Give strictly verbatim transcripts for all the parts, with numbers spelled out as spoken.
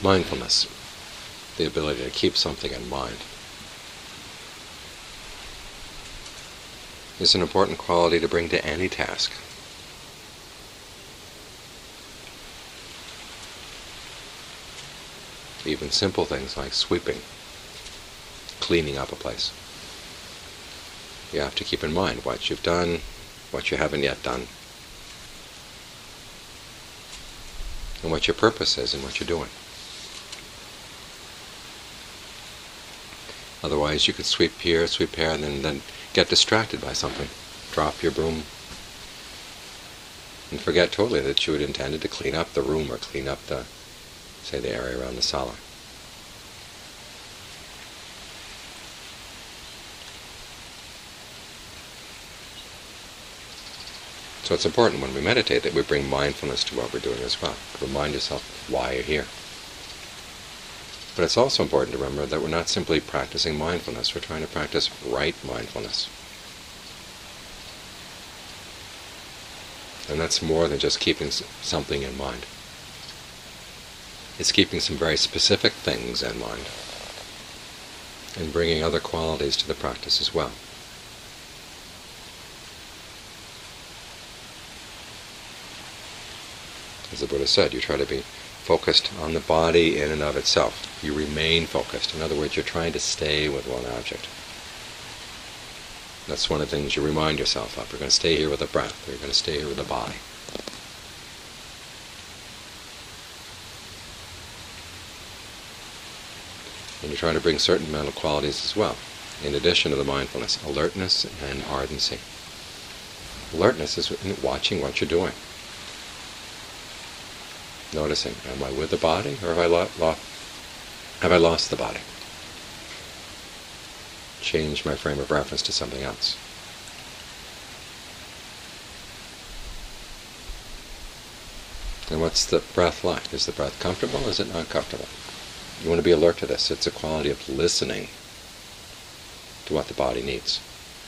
Mindfulness, the ability to keep something in mind, is an important quality to bring to any task. Even simple things like sweeping, cleaning up a place. You have to keep in mind what you've done, what you haven't yet done, and what your purpose is in what you're doing. Otherwise you could sweep here, sweep here, and then, then get distracted by something. Drop your broom and forget totally that you had intended to clean up the room or clean up the, say, the area around the cellar. So it's important when we meditate that we bring mindfulness to what we're doing as well. Remind yourself why you're here. But it's also important to remember that we're not simply practicing mindfulness, we're trying to practice right mindfulness. And that's more than just keeping something in mind. It's keeping some very specific things in mind and bringing other qualities to the practice as well. As the Buddha said, you try to be focused on the body in and of itself. You remain focused. In other words, you're trying to stay with one object. That's one of the things you remind yourself of. You're going to stay here with the breath. You're going to stay here with the body. And you're trying to bring certain mental qualities as well, in addition to the mindfulness, alertness and ardency. Alertness is watching what you're doing. Noticing, am I with the body, or have I, lo- lo- have I lost the body? Change my frame of reference to something else. And what's the breath like? Is the breath comfortable, or is it not comfortable? You want to be alert to this. It's a quality of listening to what the body needs.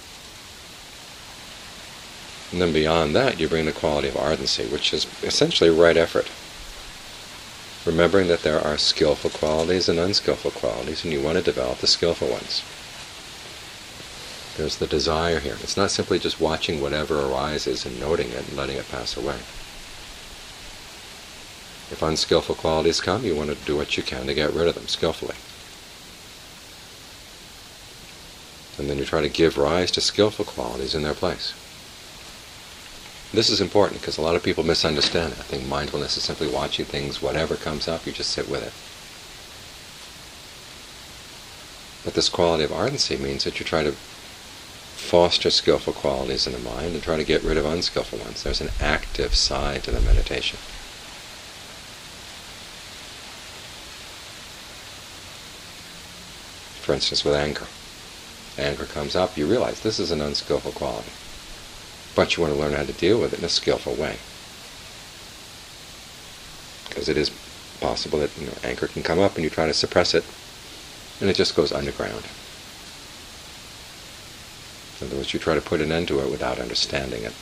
And then beyond that, you bring the quality of ardency, which is essentially right effort. Remembering that there are skillful qualities and unskillful qualities, and you want to develop the skillful ones. There's the desire here. It's not simply just watching whatever arises and noting it and letting it pass away. If unskillful qualities come, you want to do what you can to get rid of them skillfully. And then you try to give rise to skillful qualities in their place. This is important because a lot of people misunderstand it. I think mindfulness is simply watching things, whatever comes up, you just sit with it. But this quality of ardency means that you try to foster skillful qualities in the mind and try to get rid of unskillful ones. There's an active side to the meditation. For instance, with anger. Anger comes up, you realize this is an unskillful quality. But you want to learn how to deal with it in a skillful way. Because it is possible that, you know, anger can come up and you try to suppress it, and it just goes underground. In other words, you try to put an end to it without understanding it.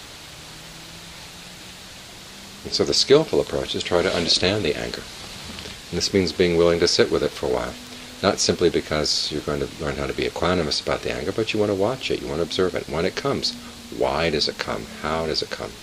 And so the skillful approach is try to understand the anger. And this means being willing to sit with it for a while. Not simply because you're going to learn how to be equanimous about the anger, but you want to watch it, you want to observe it. When it comes, why does it come? How does it come?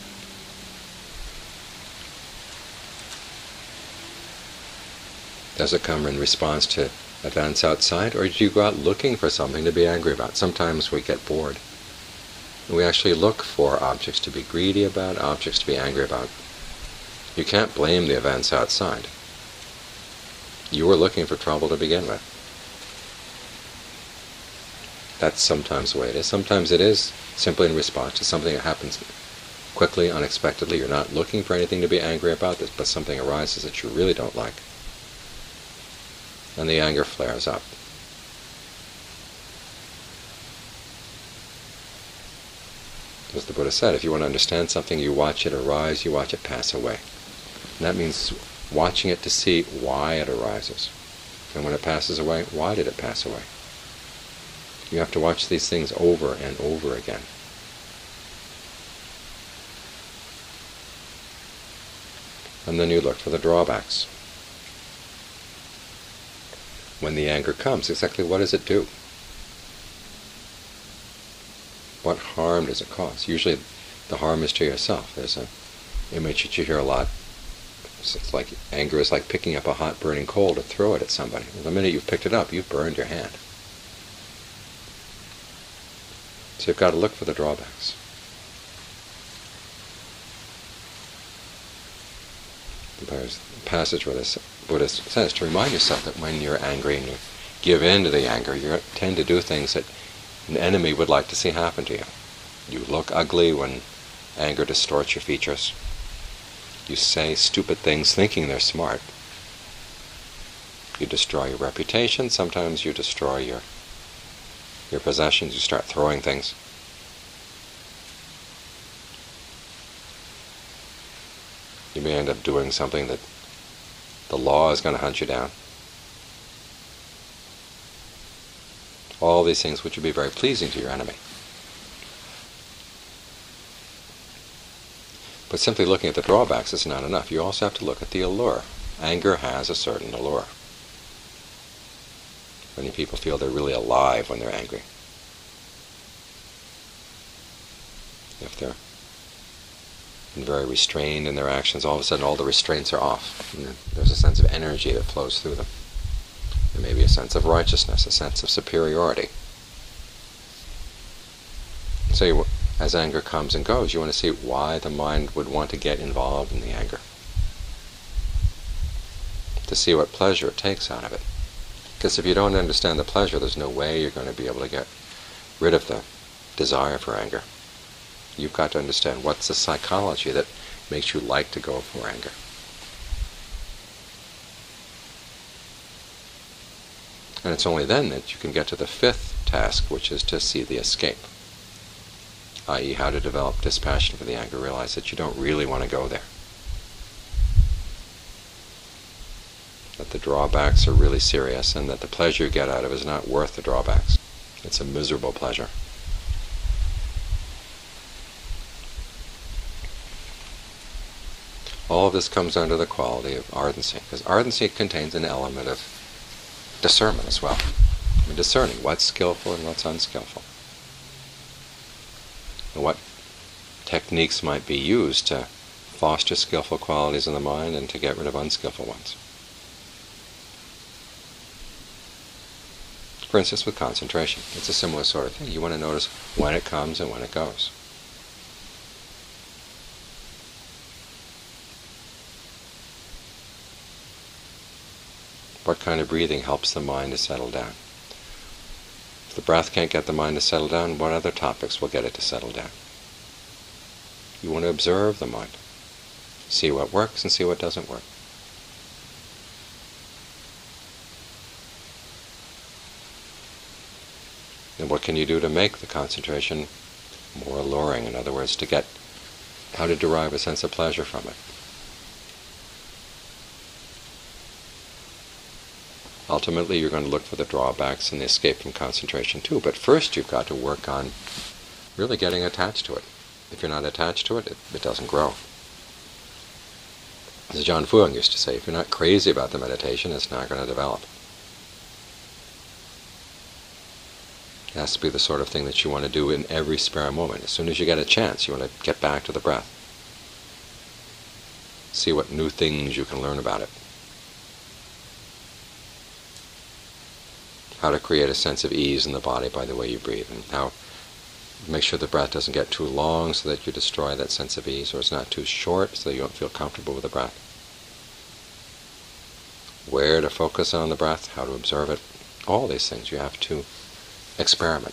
Does it come in response to events outside, or do you go out looking for something to be angry about? Sometimes we get bored. And we actually look for objects to be greedy about, objects to be angry about. You can't blame the events outside. You were looking for trouble to begin with. That's sometimes the way it is. Sometimes it is simply in response to something that happens quickly, unexpectedly. You're not looking for anything to be angry about, but something arises that you really don't like. And the anger flares up. As the Buddha said, if you want to understand something, you watch it arise, you watch it pass away. And that means watching it to see why it arises. And when it passes away, why did it pass away? You have to watch these things over and over again. And then you look for the drawbacks. when the anger comes, exactly what does it do? What harm does it cause? Usually the harm is to yourself. There's an image that you hear a lot. It's like anger is like picking up a hot burning coal to throw it at somebody. The minute you've picked it up, you've burned your hand. So you've got to look for the drawbacks. There's a passage where this Buddhist says to remind yourself that when you're angry and you give in to the anger, you tend to do things that an enemy would like to see happen to you. You look ugly when anger distorts your features. You say stupid things thinking they're smart. You destroy your reputation. Sometimes you destroy your your possessions. You start throwing things. You may end up doing something that the law is going to hunt you down. All these things which would be very pleasing to your enemy. But simply looking at the drawbacks is not enough. You also have to look at the allure. Anger has a certain allure. Many people feel they're really alive when they're angry. If they're very restrained in their actions, all of a sudden all the restraints are off. And there's a sense of energy that flows through them. There may be a sense of righteousness, a sense of superiority. So you, as anger comes and goes, you want to see why the mind would want to get involved in the anger. To see what pleasure it takes out of it. Because if you don't understand the pleasure, there's no way you're going to be able to get rid of the desire for anger. You've got to understand what's the psychology that makes you like to go for anger. And it's only then that you can get to the fifth task, which is to see the escape. that is how to develop dispassion for the anger. Realize that you don't really want to go there. That the drawbacks are really serious and that the pleasure you get out of it is not worth the drawbacks. It's a miserable pleasure. All of this comes under the quality of ardency, because ardency contains an element of discernment as well. I mean, discerning what's skillful and what's unskillful. And what techniques might be used to foster skillful qualities in the mind and to get rid of unskillful ones. For instance, with concentration, it's a similar sort of thing. You want to notice when it comes and when it goes. What kind of breathing helps the mind to settle down? If the breath can't get the mind to settle down, what other topics will get it to settle down? You want to observe the mind. See what works and see what doesn't work. And what can you do to make the concentration more alluring? In other words, to get how to derive a sense of pleasure from it. Ultimately, you're going to look for the drawbacks and the escape from concentration too. But first, you've got to work on really getting attached to it. If you're not attached to it, it, it doesn't grow. As John Fuang used to say, if you're not crazy about the meditation, it's not going to develop. It has to be the sort of thing that you want to do in every spare moment. As soon as you get a chance, you want to get back to the breath. See what new things you can learn about it. How to create a sense of ease in the body by the way you breathe, and how make sure the breath doesn't get too long so that you destroy that sense of ease, or it's not too short so that you don't feel comfortable with the breath. Where to focus on the breath, how to observe it, all these things you have to experiment.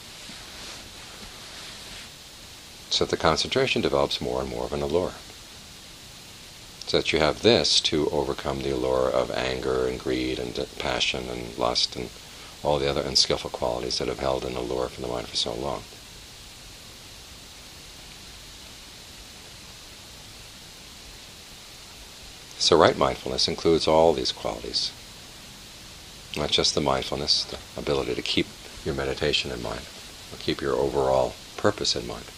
So that the concentration develops more and more of an allure. So that you have this to overcome the allure of anger and greed and passion and lust and all the other unskillful qualities that have held an allure from the mind for so long. So right mindfulness includes all these qualities. Not just the mindfulness, the ability to keep your meditation in mind, or keep your overall purpose in mind.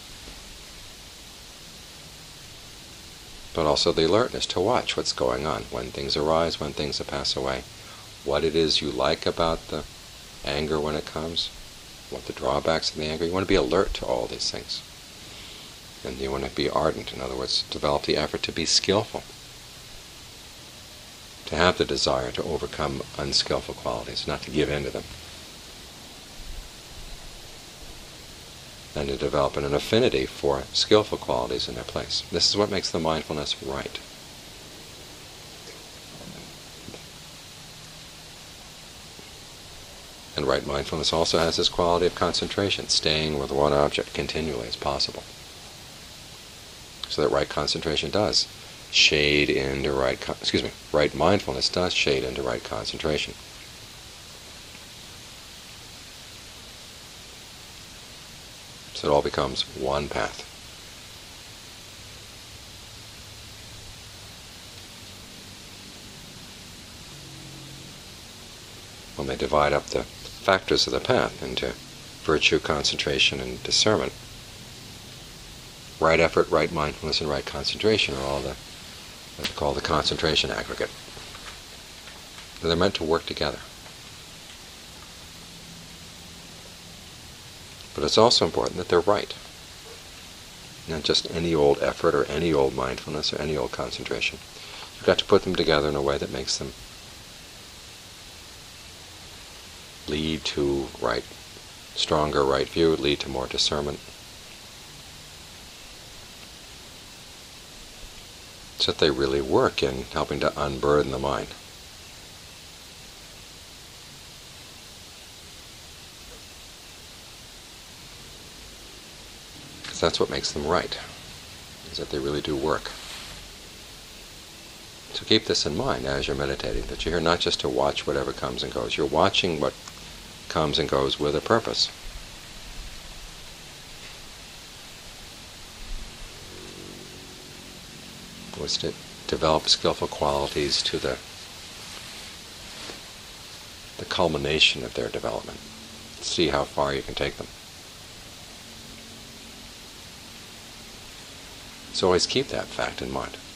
But also the alertness to watch what's going on, when things arise, when things pass away. what it is you like about the anger when it comes, what the drawbacks of the anger. You want to be alert to all these things. And you want to be ardent, in other words, develop the effort to be skillful, to have the desire to overcome unskillful qualities, not to give in to them, and to develop an affinity for skillful qualities in their place. This is what makes the mindfulness right. And right mindfulness also has this quality of concentration, staying with one object continually as possible. So that right concentration does shade into right, con- excuse me, right mindfulness does shade into right concentration. So it all becomes one path. When they divide up the factors of the path into virtue, concentration, and discernment, right effort, right mindfulness, and right concentration are all the, what they call the concentration aggregate. They're meant to work together. But it's also important that they're right. Not just any old effort or any old mindfulness or any old concentration. You've got to put them together in a way that makes them lead to right, stronger right view, lead to more discernment. So that they really work in helping to unburden the mind. Because that's what makes them right, is that they really do work. So keep this in mind as you're meditating, that you're here not just to watch whatever comes and goes. You're watching what comes and goes with a purpose. Was to develop skillful qualities to the the culmination of their development. See how far you can take them. So always keep that fact in mind.